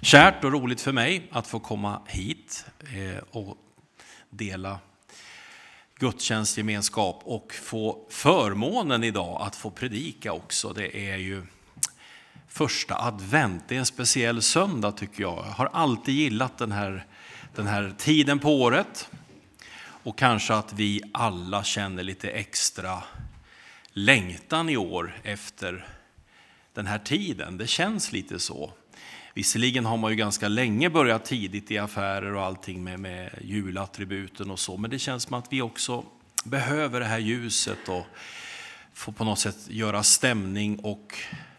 Kärt och roligt för mig att få komma hit och dela gudstjänstgemenskap och få förmånen idag att få predika också. Det är ju första advent, det är en speciell söndag tycker jag. Jag har alltid gillat den här tiden på året och kanske att vi alla känner lite extra längtan i år efter den här tiden. Det känns lite så. Visserligen har man ju ganska länge börjat tidigt i affärer och allting med julattributen och så. Men det känns som att vi också behöver det här ljuset och få på något sätt göra stämning. Och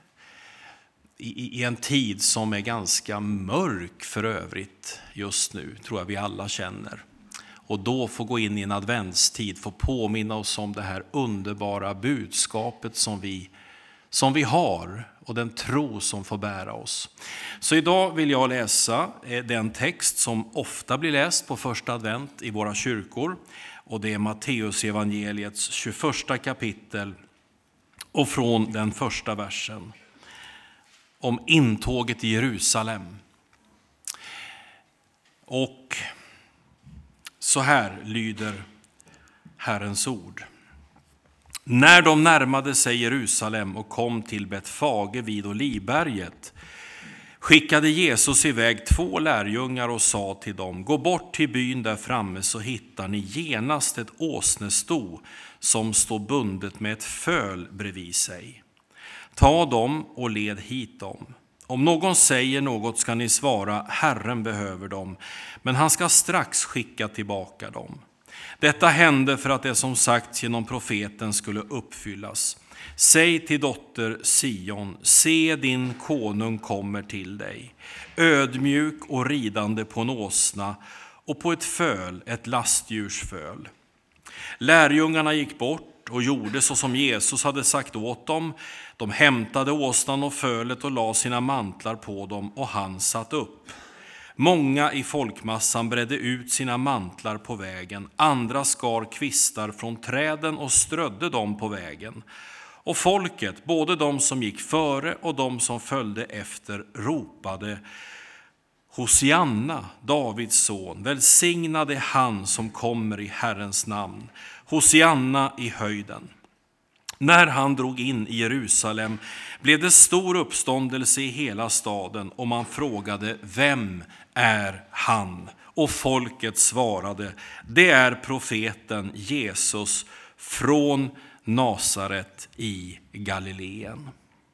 i en tid som är ganska mörk för övrigt just nu, tror jag vi alla känner. Och då få gå in i en adventstid, få påminna oss om det här underbara budskapet som vi har och den tro som får bära oss. Så idag vill jag läsa den text som ofta blir läst på första advent i våra kyrkor. Och det är Matteus evangeliets 21 kapitel och från den första versen. Om intåget i Jerusalem. Och så här lyder Herrens ord. När de närmade sig Jerusalem och kom till Betfage vid Olivberget skickade Jesus iväg 2 lärjungar och sa till dem: gå bort till byn där framme så hittar ni genast ett åsnesto som står bundet med ett föl bredvid sig. Ta dem och led hit dem. Om någon säger något ska ni svara: Herren behöver dem, men han ska strax skicka tillbaka dem. Detta hände för att det som sagts genom profeten skulle uppfyllas. Säg till dotter Sion, se din konung kommer till dig, ödmjuk och ridande på en åsna och på ett föl, ett lastdjursföl. Lärjungarna gick bort och gjorde så som Jesus hade sagt åt dem. De hämtade åsnan och fölet och la sina mantlar på dem och han satt upp. Många i folkmassan bredde ut sina mantlar på vägen. Andra skar kvistar från träden och strödde dem på vägen. Och folket, både de som gick före och de som följde efter, ropade: Hosianna, Davids son, välsignade han som kommer i Herrens namn. Hosianna i höjden. När han drog in i Jerusalem blev det stor uppståndelse i hela staden och man frågade: vem är han? Och folket svarade: det är profeten Jesus från Nasaret i Galileen.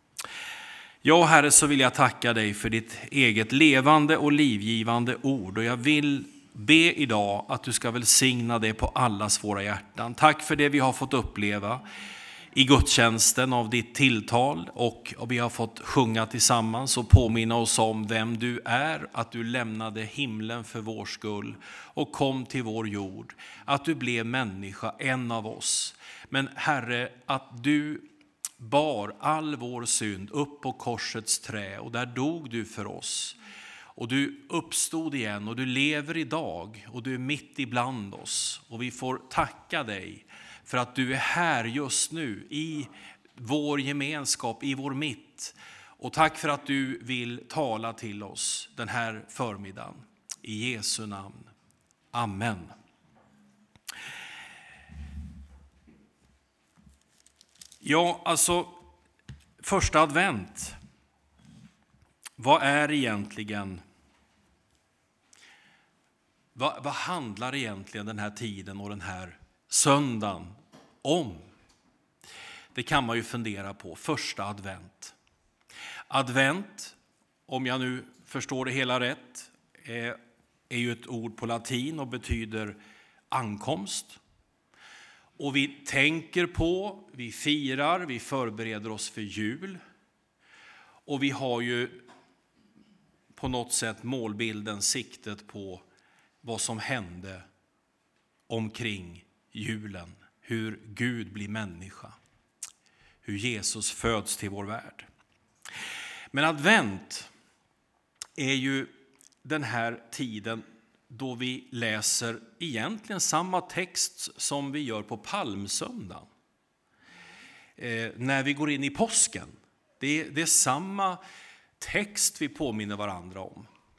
Ja, Herre, så vill jag tacka dig för ditt eget levande och livgivande ord. Och jag vill be idag att du ska välsigna det på allas våra hjärtan. Tack för det vi har fått uppleva i gudstjänsten av ditt tilltal, och vi har fått sjunga tillsammans och påminna oss om vem du är, att du lämnade himlen för vår skull och kom till vår jord, att du blev människa, en av oss. Men Herre, att du bar all vår synd upp på korsets trä och där dog du för oss. Och du uppstod igen och du lever idag och du är mitt ibland oss. Och vi får tacka dig för att du är här just nu i vår gemenskap, i vår mitt. Och tack för att du vill tala till oss den här förmiddagen. I Jesu namn. Amen. Ja, alltså första advent. Vad är egentligen... Vad handlar egentligen den här tiden och den här söndagen om? Det kan man ju fundera på. Första advent. Advent, om jag nu förstår det hela rätt, är ju ett ord på latin och betyder ankomst. Och vi tänker på, vi firar, vi förbereder oss för jul. Och vi har ju på något sätt målbilden, siktet på vad som hände omkring julen. Hur Gud blir människa. Hur Jesus föds till vår värld. Men advent är ju den här tiden då vi läser egentligen samma text som vi gör på palmsöndagen. När vi går in i påsken. Det är samma text vi påminner varandra om.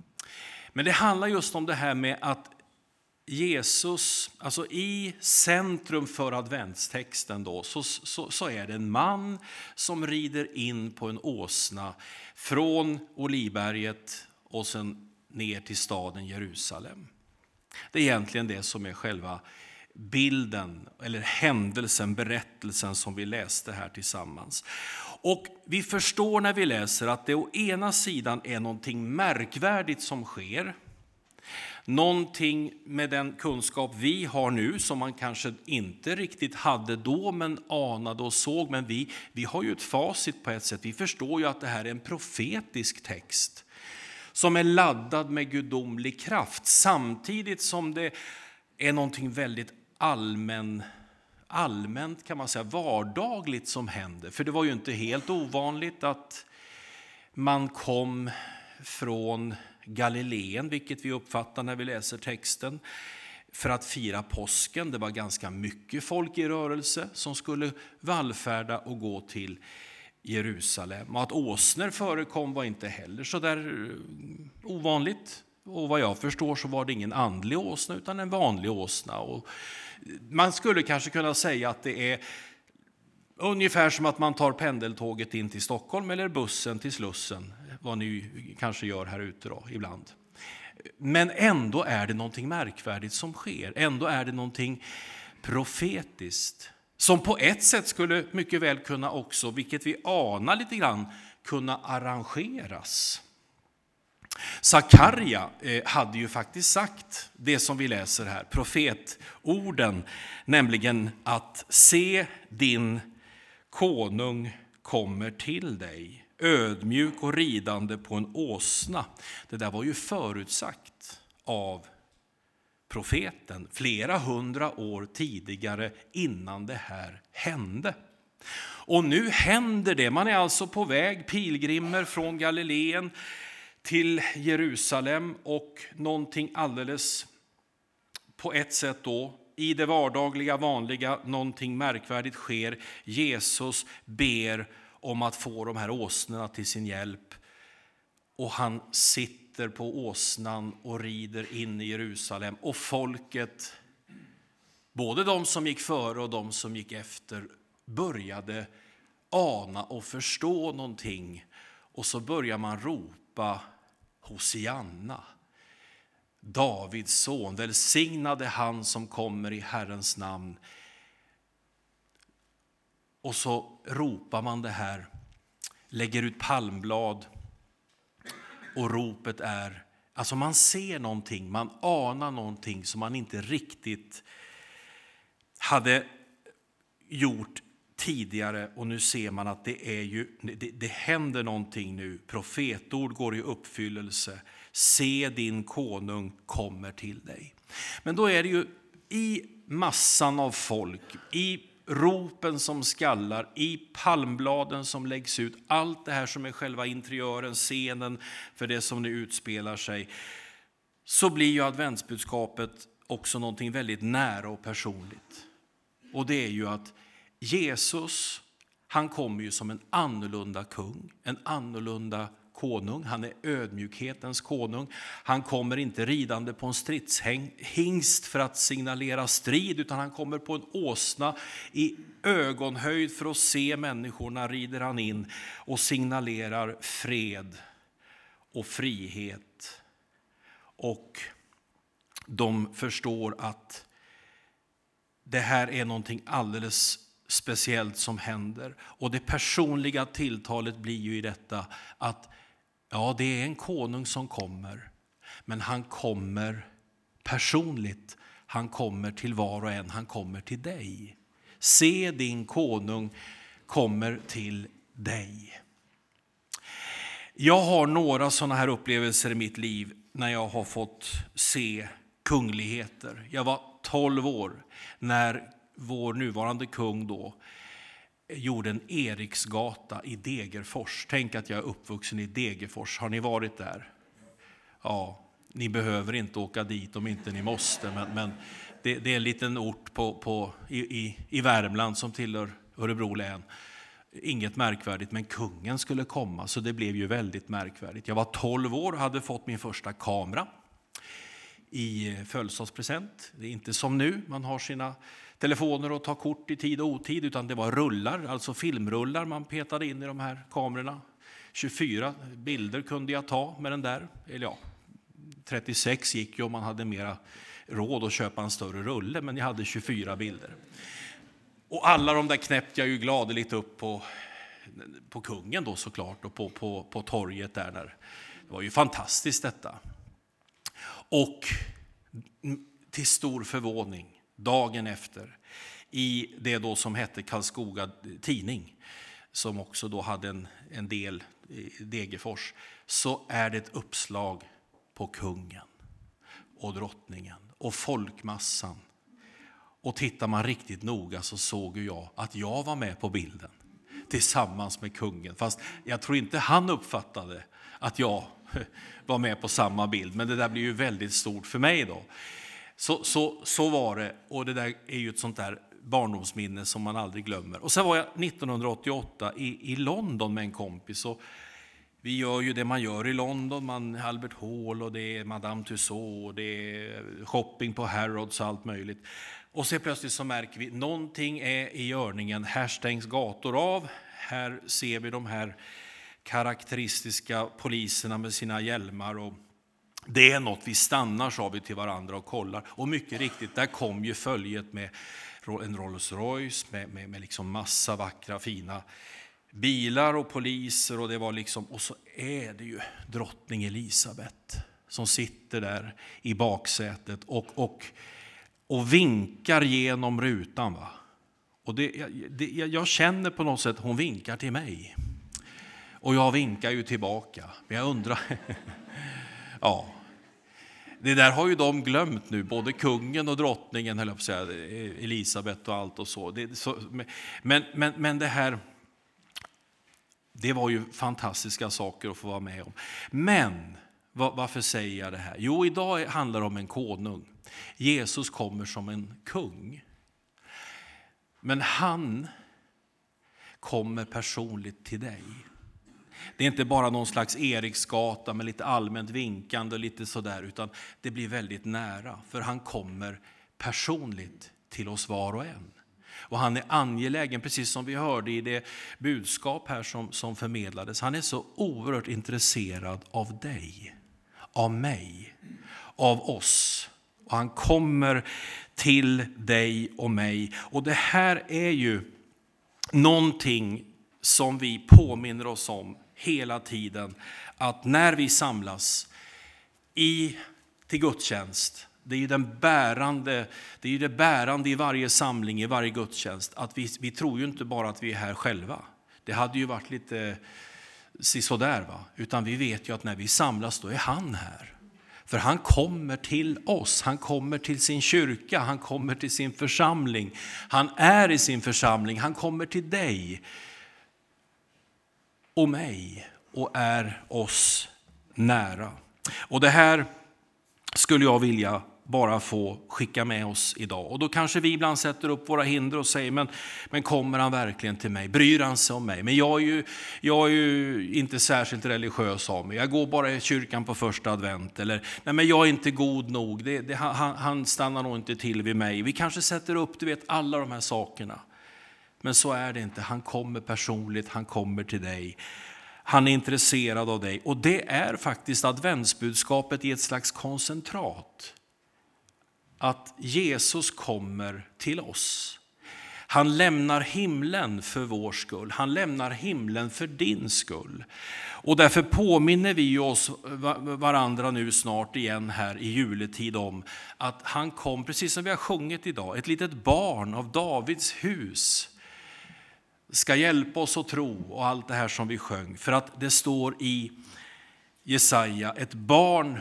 Men det handlar just om det här med att Jesus, alltså i centrum för adventstexten då, så är det en man som rider in på en åsna från Olivberget och sen ner till staden Jerusalem. Det är egentligen det som är själva bilden eller händelsen, berättelsen som vi läste här tillsammans. Och vi förstår när vi läser att det å ena sidan är någonting märkvärdigt som sker. Någonting med den kunskap vi har nu som man kanske inte riktigt hade då men anade och såg. Men vi har ju ett facit på ett sätt. Vi förstår ju att det här är en profetisk text som är laddad med gudomlig kraft. Samtidigt som det är någonting väldigt allmänt kan man säga, vardagligt som händer. För det var ju inte helt ovanligt att man kom från Galileen, vilket vi uppfattar när vi läser texten, för att fira påsken. Det var ganska mycket folk i rörelse som skulle vallfärda och gå till Jerusalem. Och att åsnor förekom var inte heller så där ovanligt. Och vad jag förstår så var det ingen andlig åsna utan en vanlig åsna. Och man skulle kanske kunna säga att det är ungefär som att man tar pendeltåget in till Stockholm eller bussen till Slussen. Vad ni kanske gör här ute då ibland. Men ändå är det någonting märkvärdigt som sker. Ändå är det någonting profetiskt. Som på ett sätt skulle mycket väl kunna också, vilket vi anar lite grann, kunna arrangeras. Sakarja hade ju faktiskt sagt det som vi läser här, profetorden, nämligen att se din konung kommer till dig, ödmjuk och ridande på en åsna. Det där var ju förutsagt av profeten flera hundra år tidigare innan det här hände. Och nu händer det. Man är alltså på väg, pilgrimer från Galileen till Jerusalem, och någonting alldeles på ett sätt då i det vardagliga, vanliga, någonting märkvärdigt sker. Jesus ber om att få de här åsnorna till sin hjälp, och han sitter på åsnan och rider in i Jerusalem, och folket, både de som gick före och de som gick efter, började ana och förstå någonting, och så börjar man ropa Hosianna, Davids son, välsignade han som kommer i Herrens namn. Och så ropar man det här, lägger ut palmblad, och ropet är, alltså man ser någonting, man anar någonting som man inte riktigt hade gjort tidigare, och nu ser man att det händer någonting nu. Profetord går i uppfyllelse. Se din konung kommer till dig. Men då är det ju i massan av folk, i ropen som skallar, i palmbladen som läggs ut, allt det här som är själva interiören, scenen för det som nu utspelar sig, så blir ju adventsbudskapet också någonting väldigt nära och personligt. Och det är ju att Jesus, han kommer ju som en annorlunda kung, en annorlunda konung. Han är ödmjukhetens konung. Han kommer inte ridande på en stridshingst för att signalera strid, utan han kommer på en åsna i ögonhöjd för att se människorna. Rider han in och signalerar fred och frihet. Och de förstår att det här är någonting alldeles speciellt som händer. Och det personliga tilltalet blir ju i detta att ja, det är en konung som kommer. Men han kommer personligt. Han kommer till var och en. Han kommer till dig. Se din konung kommer till dig. Jag har några sådana här upplevelser i mitt liv när jag har fått se kungligheter. Jag var 12 år när vår nuvarande kung då gjorde en Eriksgata i Degerfors. Tänk att jag är uppvuxen i Degerfors. Har ni varit där? Ja, ni behöver inte åka dit om inte ni måste. Men det är en liten ort i Värmland som tillhör Örebro län. Inget märkvärdigt, men kungen skulle komma, så det blev ju väldigt märkvärdigt. Jag var 12 år och hade fått min första kamera. i födelsedagspresent. Det är inte som nu, man har sina telefoner och tar kort i tid och otid, utan det var rullar, alltså filmrullar man petade in i de här kamerorna. 24 bilder kunde jag ta med den där, eller ja, 36 gick ju om man hade mera råd att köpa en större rulle, men jag hade 24 bilder. Och alla de där knäppte jag ju gladeligt upp på kungen då såklart, och på torget där. Det var ju fantastiskt detta. Och till stor förvåning, dagen efter, i det då som hette Karlskoga Tidning, som också då hade en del i Degerfors, så är det ett uppslag på kungen och drottningen och folkmassan. Och tittar man riktigt noga så såg jag att jag var med på bilden tillsammans med kungen. Fast jag tror inte han uppfattade att jag var med på samma bild. Men det där blir ju väldigt stort för mig då. Så var det, och det där är ju ett sånt där barndomsminne som man aldrig glömmer. Och sen var jag 1988 i London med en kompis, och vi gör ju det man gör i London, Albert Hall och det är Madame Tussauds och det är shopping på Harrods och allt möjligt. Och så plötsligt så märker vi någonting är i görningen, här stängs gator av, här ser vi de här karaktäristiska poliserna med sina hjälmar, och det är något, vi stannar, sa vi till varandra och kollar. Och mycket riktigt, där kom ju följet med en Rolls Royce med liksom massa vackra fina bilar och poliser, och det var liksom, och så är det ju drottning Elisabeth som sitter där i baksätet och vinkar genom rutan, va. Och jag känner på något sätt, hon vinkar till mig. Och jag vinkar ju tillbaka. Men jag undrar, ja, det där har ju de glömt nu, både kungen och drottningen, höll jag på att säga, Elisabeth och allt och så. Men det här, det var ju fantastiska saker att få vara med om. Men varför säger jag det här? Jo, idag handlar det om en konung. Jesus kommer som en kung. Men han kommer personligt till dig. Det är inte bara någon slags Eriksgata med lite allmänt vinkande och lite sådär, utan det blir väldigt nära. För han kommer personligt till oss var och en. Och han är angelägen, precis som vi hörde i det budskap här som förmedlades. Han är så oerhört intresserad av dig, av mig, av oss. Och han kommer till dig och mig. Och det här är ju någonting som vi påminner oss om hela tiden. Att när vi samlas till gudstjänst, det är ju det bärande i varje samling, i varje gudstjänst. Att vi tror ju inte bara att vi är här själva. Det hade ju varit lite sådär, va. Utan vi vet ju att när vi samlas, då är han här. För han kommer till oss, han kommer till sin kyrka, han kommer till sin församling. Han är i sin församling, han kommer till dig och mig och är oss nära. Och det här skulle jag vilja bara få skicka med oss idag. Och då kanske vi ibland sätter upp våra hinder och säger, men kommer han verkligen till mig? Bryr han sig om mig? Men jag är ju inte särskilt religiös av mig. Jag går bara i kyrkan på första advent. Eller, nej, men jag är inte god nog. Han stannar nog inte till vid mig. Vi kanske sätter upp, alla de här sakerna. Men så är det inte. Han kommer personligt, han kommer till dig. Han är intresserad av dig. Och det är faktiskt adventsbudskapet i ett slags koncentrat. Att Jesus kommer till oss. Han lämnar himlen för vår skull. Han lämnar himlen för din skull. Och därför påminner vi oss varandra nu snart igen här i juletid om att han kom, precis som vi har sjungit idag, ett litet barn av Davids hus ska hjälpa oss att tro, och allt det här som vi sjöng. För att det står i Jesaja, ett barn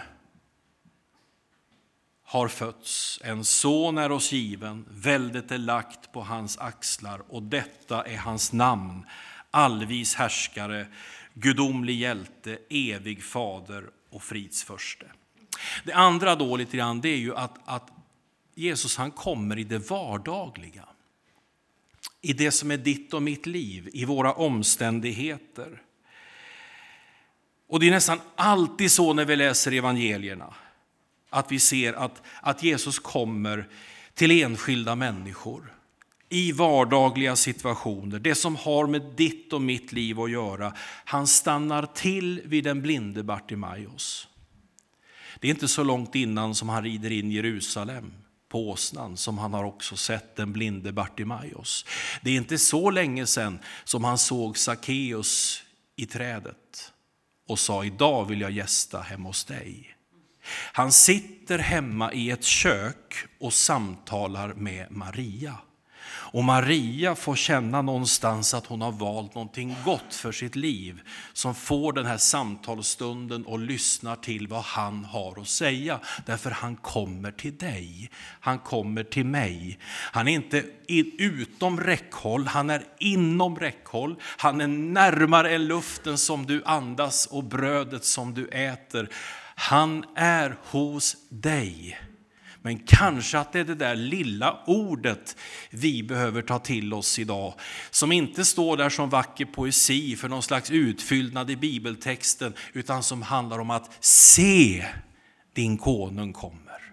har fötts, en son är oss given, väldet är lagt på hans axlar, och detta är hans namn, allvis härskare, gudomlig hjälte, evig fader och fridsförste. Det andra då lite grann, det är ju att Jesus, han kommer i det vardagliga. I det som är ditt och mitt liv, i våra omständigheter. Och det är nästan alltid så när vi läser evangelierna. att vi ser att Jesus kommer till enskilda människor i vardagliga situationer. Det som har med ditt och mitt liv att göra. Han stannar till vid den blinde Bartimaios. Det är inte så långt innan som han rider in i Jerusalem på åsnan som han har också sett den blinde Bartimaios. Det är inte så länge sedan som han såg Sackeus i trädet och sa: idag vill jag gästa hemma hos dig. Han sitter hemma i ett kök och samtalar med Maria. Och Maria får känna någonstans att hon har valt någonting gott för sitt liv, som får den här samtalsstunden och lyssnar till vad han har att säga. Därför han kommer till dig, han kommer till mig. Han är inte utom räckhåll, han är inom räckhåll. Han är närmare än luften som du andas och brödet som du äter. Han är hos dig. Men kanske att det är det där lilla ordet vi behöver ta till oss idag. Som inte står där som vacker poesi för någon slags utfyllnad i bibeltexten. Utan som handlar om att se, din konung kommer.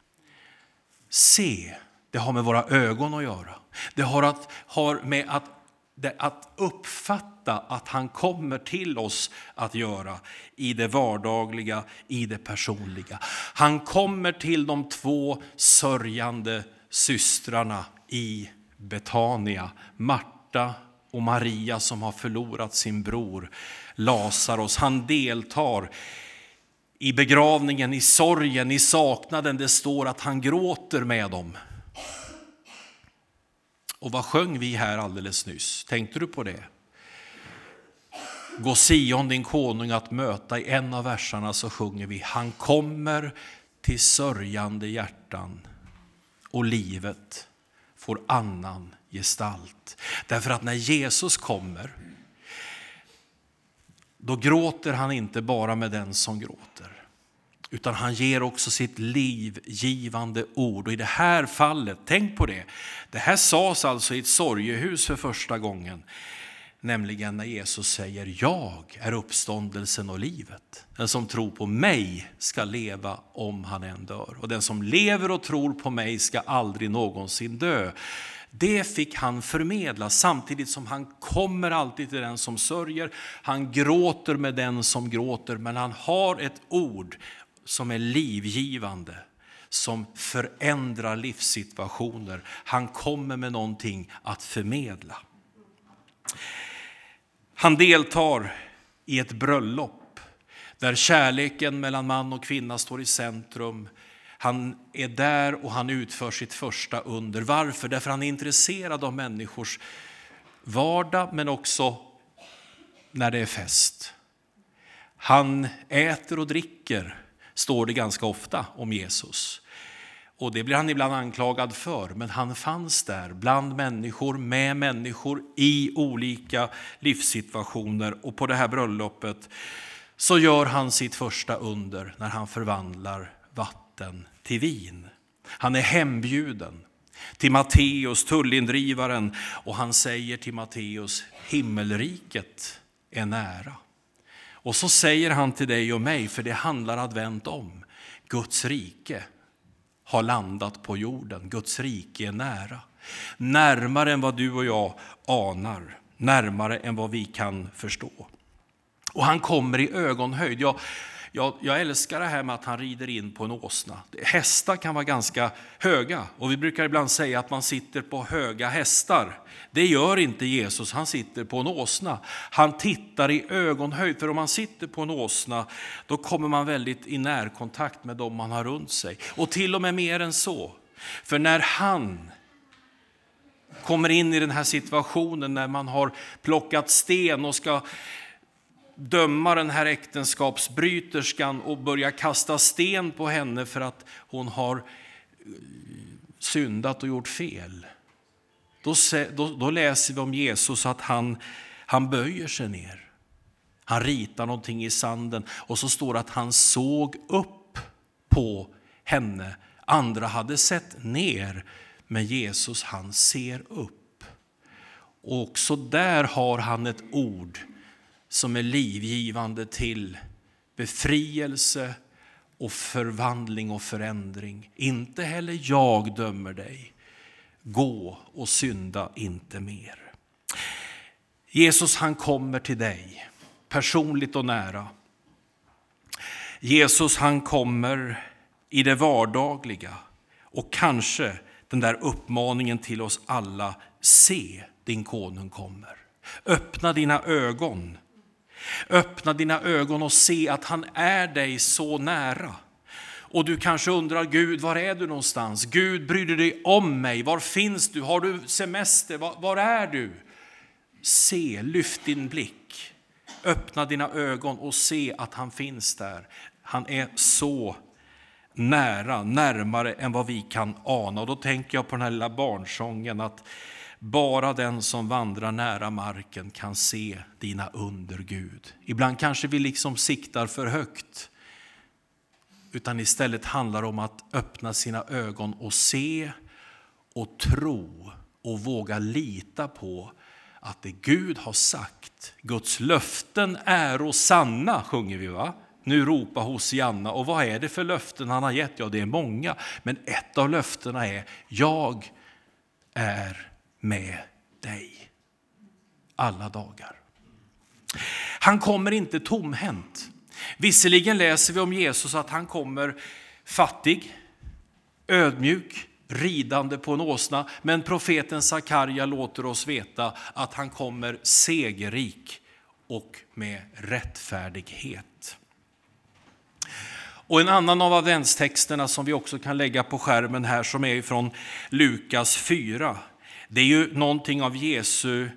Se, det har med våra ögon att göra. Det har med att uppfatta att han kommer till oss att göra i det vardagliga, i det personliga. Han kommer till de två sörjande systrarna i Betania, Marta och Maria som har förlorat sin bror Lazarus. Han deltar i begravningen, i sorgen, i saknaden. Det står att han gråter med dem. Och vad sjöng vi här alldeles nyss? Tänkte du på det? Gå Sion din konung att möta. I en av versarna så sjunger vi: han kommer till sörjande hjärtan och livet får annan gestalt. Därför att när Jesus kommer, då gråter han inte bara med den som gråter. Utan han ger också sitt livgivande ord. Och i det här fallet, tänk på det. Det här sades alltså i ett sorgehus för första gången. Nämligen när Jesus säger: jag är uppståndelsen och livet. Den som tror på mig ska leva om han än dör. Och den som lever och tror på mig ska aldrig någonsin dö. Det fick han förmedla samtidigt som han kommer alltid till den som sörjer. Han gråter med den som gråter, men han har ett ord som är livgivande, som förändrar livssituationer. Han kommer med någonting att förmedla. Han deltar i ett bröllop där kärleken mellan man och kvinna står i centrum. Han är där och han utför sitt första under. Varför? Därför han är intresserad av människors vardag, men också när det är fest. Han äter och dricker, står det ganska ofta om Jesus. Och det blir han ibland anklagad för, men han fanns där bland människor, med människor i olika livssituationer. Och på det här bröllopet så gör han sitt första under när han förvandlar vatten till vin. Han är hembjuden till Matteus, tullindrivaren, och han säger till Matteus: himmelriket är nära. Och så säger han till dig och mig, för det handlar advent om: Guds rike har landat på jorden. Guds rike är nära. Närmare än vad du och jag anar. Närmare än vad vi kan förstå. Och han kommer i ögonhöjd. Jag älskar det här med att han rider in på en åsna. Hästar kan vara ganska höga. Och vi brukar ibland säga att man sitter på höga hästar. Det gör inte Jesus, han sitter på en åsna. Han tittar i ögonhöjd. För om man sitter på en åsna, då kommer man väldigt i närkontakt med dem man har runt sig. Och till och med mer än så. För när han kommer in i den här situationen, när man har plockat sten och ska döma den här äktenskapsbryterskan och börja kasta sten på henne för att hon har syndat och gjort fel. Då läser vi om Jesus att han böjer sig ner. Han ritar någonting i sanden och så står det att han såg upp på henne. Andra hade sett ner, men Jesus han ser upp. Och också där har han ett ord som är livgivande till befrielse och förvandling och förändring. Inte heller jag dömer dig. Gå och synda inte mer. Jesus, han kommer till dig personligt och nära. Jesus, han kommer i det vardagliga. Och kanske den där uppmaningen till oss alla: se, din konung kommer. Öppna dina ögon. Öppna dina ögon och se att han är dig så nära. Och du kanske undrar: Gud, var är du någonstans? Gud, bryr du dig om mig? Var finns du? Har du semester? Var är du? Se, lyft din blick. Öppna dina ögon och se att han finns där. Han är så nära, närmare än vad vi kan ana. Och då tänker jag på den här lilla barnsången, att bara den som vandrar nära marken kan se dina under, Gud. Ibland kanske vi liksom siktar för högt, utan istället handlar om att öppna sina ögon och se och tro och våga lita på att det Gud har sagt, Guds löften är och sanna, sjunger vi, va? Nu ropa Hosianna. Och vad är det för löften han har gett? Ja, det är många. Men ett av löftena är: jag är med dig alla dagar. Han kommer inte tomhänt. Visserligen läser vi om Jesus att han kommer fattig, ödmjuk, ridande på en åsna. Men profeten Sakarja låter oss veta att han kommer segerrik och med rättfärdighet. Och en annan av adventstexterna som vi också kan lägga på skärmen här, som är från Lukas 4. Det är ju någonting av Jesu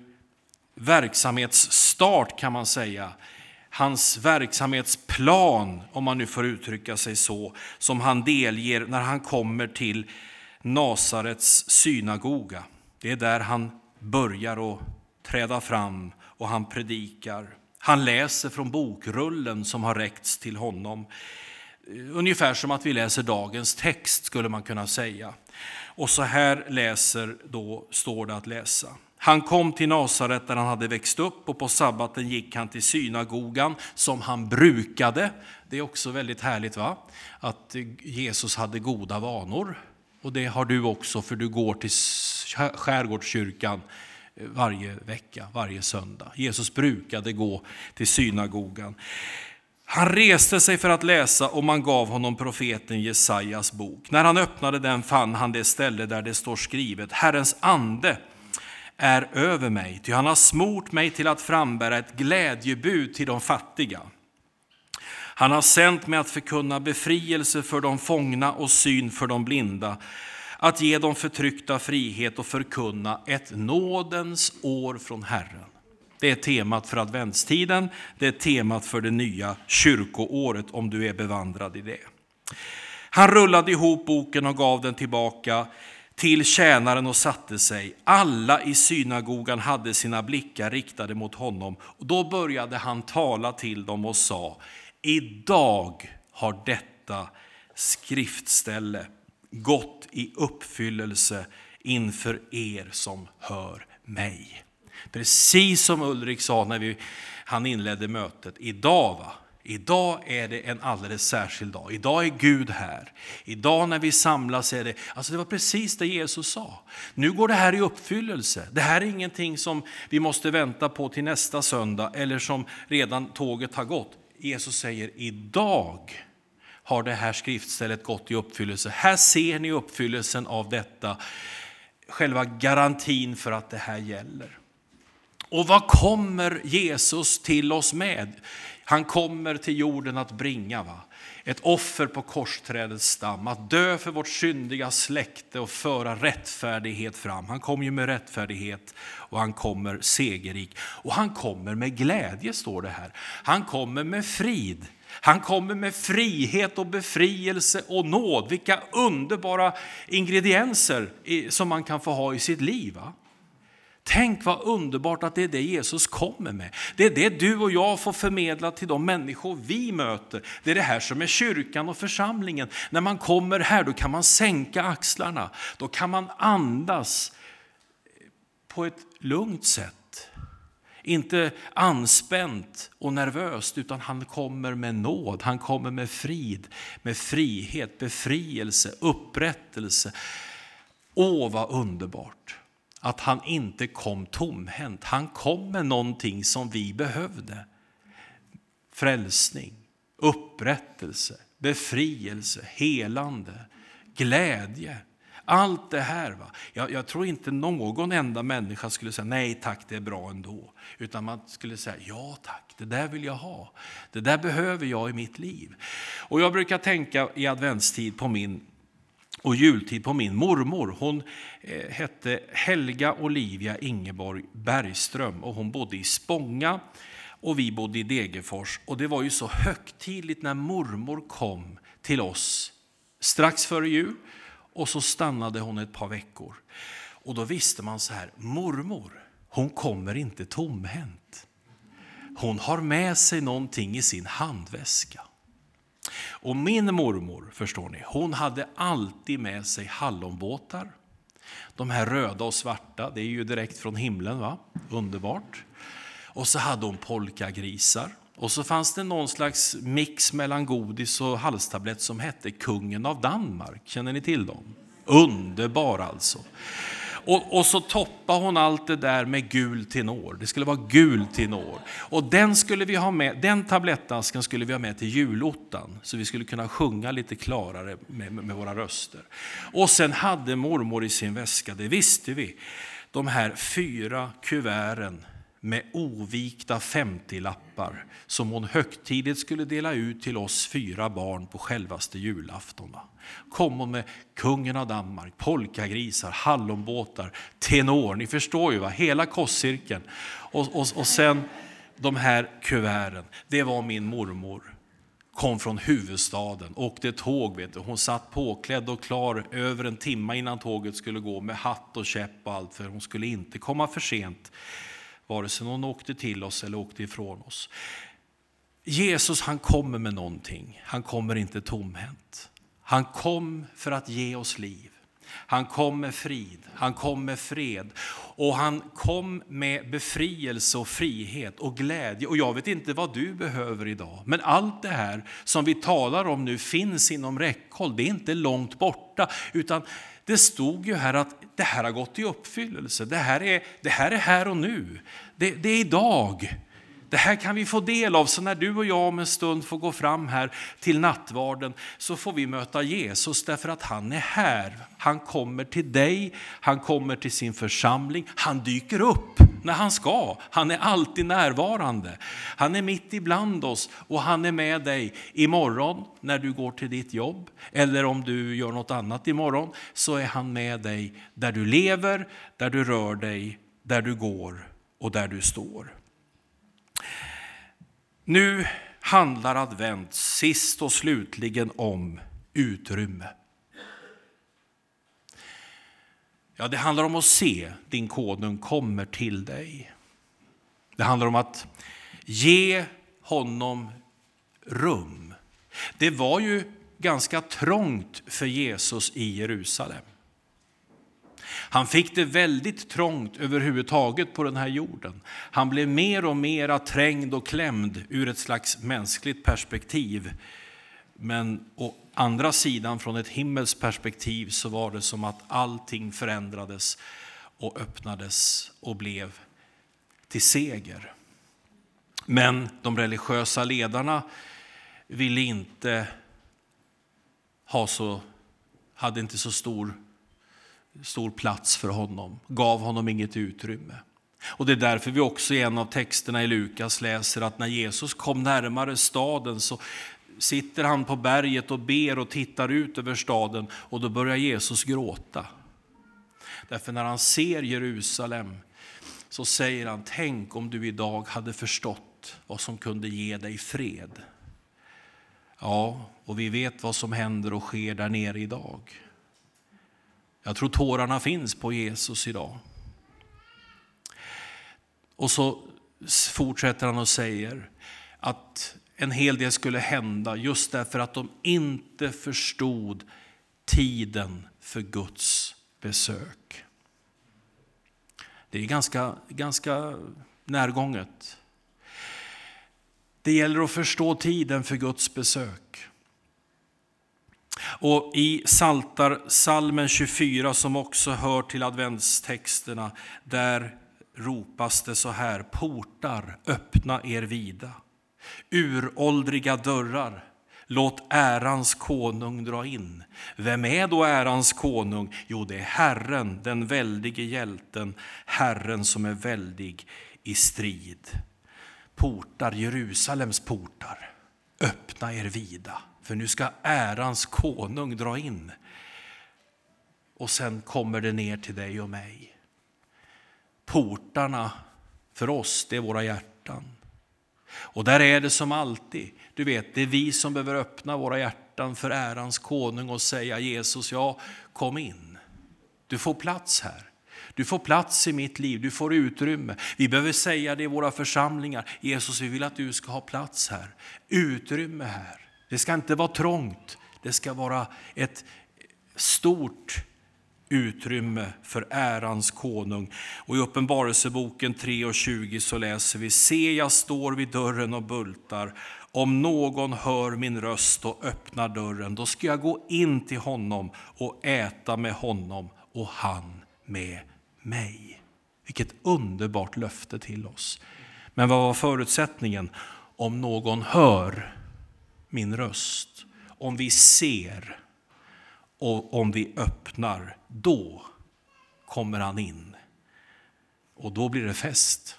verksamhetsstart, kan man säga. Hans verksamhetsplan, om man nu får uttrycka sig så, som han delger när han kommer till Nasarets synagoga. Det är där han börjar att träda fram och han predikar. Han läser från bokrullen som har räckts till honom. Ungefär som att vi läser dagens text, skulle man kunna säga. Och så här står det att läsa. Han kom till Nasaret där han hade växt upp, och på sabbaten gick han till synagogan som han brukade. Det är också väldigt härligt, va? Att Jesus hade goda vanor. Och det har du också, för du går till skärgårdskyrkan varje vecka, varje söndag. Jesus brukade gå till synagogan. Han reste sig för att läsa, och man gav honom profeten Jesajas bok. När han öppnade den fann han det ställe där det står skrivet: Herrens ande är över mig, ty han har smort mig till att frambära ett glädjebud till de fattiga. Han har sänt mig att förkunna befrielse för de fångna och syn för de blinda, att ge de förtryckta frihet och förkunna ett nådens år från Herren. Det är temat för adventstiden, det är temat för det nya kyrkoåret, om du är bevandrad i det. Han rullade ihop boken och gav den tillbaka till tjänaren och satte sig. Alla i synagogan hade sina blickar riktade mot honom, och då började han tala till dem och sa: idag har detta skriftställe gått i uppfyllelse inför er som hör mig. Precis som Ulrik sa när han inledde mötet. Idag är det en alldeles särskild dag. Idag är Gud här. Idag när vi samlas är det... Alltså det var precis det Jesus sa. Nu går det här i uppfyllelse. Det här är ingenting som vi måste vänta på till nästa söndag, eller som redan tåget har gått. Jesus säger: idag har det här skriftstället gått i uppfyllelse. Här ser ni uppfyllelsen av detta. Själva garantin för att det här gäller. Och vad kommer Jesus till oss med? Han kommer till jorden att bringa, ett offer på korsträdets stam. Att dö för vårt syndiga släkte och föra rättfärdighet fram. Han kommer ju med rättfärdighet, och han kommer segerrik. Och han kommer med glädje, står det här. Han kommer med frid. Han kommer med frihet och befrielse och nåd. Vilka underbara ingredienser som man kan få ha i sitt liv, va? Tänk vad underbart att det är det Jesus kommer med. Det är det du och jag får förmedla till de människor vi möter. Det är det här som är kyrkan och församlingen. När man kommer här, då kan man sänka axlarna. Då kan man andas på ett lugnt sätt. inte anspänt och nervöst, utan han kommer med nåd, han kommer med frid, med frihet, befrielse, upprättelse. Åh, vad underbart att han inte kom tomhänt. Han kom med någonting som vi behövde. Frälsning, upprättelse, befrielse, helande, glädje. Allt det här. Va? Jag tror inte någon enda människa skulle säga nej tack, det är bra ändå. Utan man skulle säga ja tack, det där vill jag ha. Det där behöver jag i mitt liv. Och jag brukar tänka i adventstid på och jultid på min mormor. Hon hette Helga Olivia Ingeborg Bergström och hon bodde i Spånga och vi bodde i Degerfors. Och det var ju så högtidligt när mormor kom till oss strax före jul och så stannade hon ett par veckor. Och då visste man så här, mormor, hon kommer inte tomhänt. Hon har med sig någonting i sin handväska. Och min mormor, förstår ni, hon hade alltid med sig hallonbåtar. De här röda och svarta, det är ju direkt från himlen, va? Underbart. Och så hade hon polkagrisar. Och så fanns det någon slags mix mellan godis och halstablett som hette Kungen av Danmark. Känner ni till dem? Underbar alltså. Och så toppade hon allt det där med gul tenor. Det skulle vara gul tenor. Och den skulle vi ha med, den tablettasken skulle vi ha med till julottan. Så vi skulle kunna sjunga lite klarare med våra röster. Och sen hade mormor i sin väska, det visste vi, de här 4 kuverten med ovikta 50-lappar som hon högtidigt skulle dela ut till oss 4 barn på självaste julafton. Kom hon med Kungen av Danmark, polkagrisar, hallonbåtar, tenor, ni förstår ju, va? Hela kosscirkeln. Och sen de här kuverten, det var min mormor. Kom från huvudstaden, åkte tåg, vet du. Hon satt påklädd och klar över en timme innan tåget skulle gå med hatt och käpp och allt, för hon skulle inte komma för sent. Vare sig hon åkte till oss eller åkte ifrån oss. Jesus, han kommer med någonting. Han kommer inte tomhänt. Han kom för att ge oss liv. Han kom med frid. Han kom med fred. Och han kom med befrielse och frihet och glädje. Och jag vet inte vad du behöver idag. Men allt det här som vi talar om nu finns inom räckhåll. Det är inte långt borta. Utan det stod ju här att det här har gått i uppfyllelse. Det här är här och nu. Det är idag. Det här kan vi få del av. Så när du och jag om en stund får gå fram här till nattvarden så får vi möta Jesus därför att han är här. Han kommer till dig. Han kommer till sin församling. Han dyker upp när han ska. Han är alltid närvarande. Han är mitt ibland oss och han är med dig imorgon när du går till ditt jobb. Eller om du gör något annat imorgon så är han med dig där du lever, där du rör dig, där du går och där du står. Nu handlar advent sist och slutligen om utrymme. Ja, det handlar om att se din konung kommer till dig. Det handlar om att ge honom rum. Det var ju ganska trångt för Jesus i Jerusalem. Han fick det väldigt trångt överhuvudtaget på den här jorden. Han blev mer och mer trängd och klämd ur ett slags mänskligt perspektiv. Men å andra sidan, från ett himmelskt perspektiv, så var det som att allting förändrades och öppnades och blev till seger. Men de religiösa ledarna ville inte hade inte så stor plats för honom, gav honom inget utrymme. Och det är därför vi också i en av texterna i Lukas läser att när Jesus kom närmare staden så sitter han på berget och ber och tittar ut över staden och då börjar Jesus gråta. Därför när han ser Jerusalem så säger han, tänk om du idag hade förstått vad som kunde ge dig fred. Ja, och vi vet vad som händer och sker där nere idag. Jag tror tårarna finns på Jesus idag. Och så fortsätter han och säger att en hel del skulle hända just därför att de inte förstod tiden för Guds besök. Det är ganska närgånget. Det gäller att förstå tiden för Guds besök. Och i Psalmen 24 som också hör till adventstexterna, där ropas det så här: portar, öppna er vida. Uråldriga dörrar, låt ärans konung dra in. Vem är då ärans konung? Jo, det är Herren, den väldige hjälten, Herren som är väldig i strid. Portar, Jerusalems portar, öppna er vida. För nu ska ärans konung dra in. Och sen kommer det ner till dig och mig. Portarna för oss, det är våra hjärtan. Och där är det som alltid. Du vet, det är vi som behöver öppna våra hjärtan för ärans konung och säga: Jesus, ja, kom in. Du får plats här. Du får plats i mitt liv, du får utrymme. Vi behöver säga det i våra församlingar: Jesus, vi vill att du ska ha plats här. Utrymme här. Det ska inte vara trångt. Det ska vara ett stort utrymme för ärans konung. Och i Uppenbarelseboken 3:20 så läser vi: se, jag står vid dörren och bultar. Om någon hör min röst och öppnar dörren, då ska jag gå in till honom och äta med honom och han med mig. Vilket underbart löfte till oss. Men vad var förutsättningen? Om någon hör min röst, om vi ser och om vi öppnar, då kommer han in. Och då blir det fest.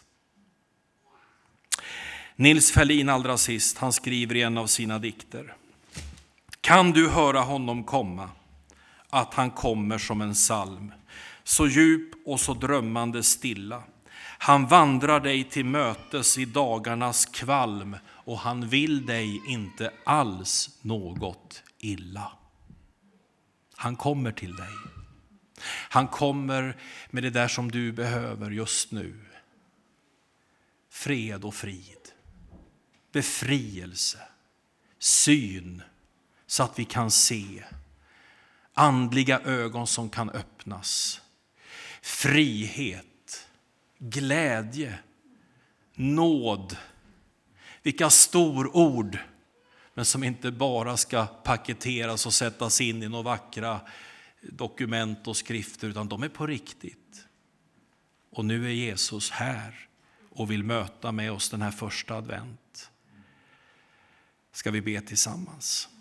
Nils Ferlin allra sist, han skriver i en av sina dikter: kan du höra honom komma, att han kommer som en psalm, så djup och så drömmande stilla. Han vandrar dig till mötes i dagarnas kvalm, och han vill dig inte alls något illa. Han kommer till dig. Han kommer med det där som du behöver just nu. Fred och frid. Befrielse. Syn. Så att vi kan se. Andliga ögon som kan öppnas. Frihet. Glädje. Nåd. Vilka storord. Men som inte bara ska paketeras och sättas in i några vackra dokument och skrifter, utan de är på riktigt. Och nu är Jesus här och vill möta med oss den här första advent. Ska vi be tillsammans?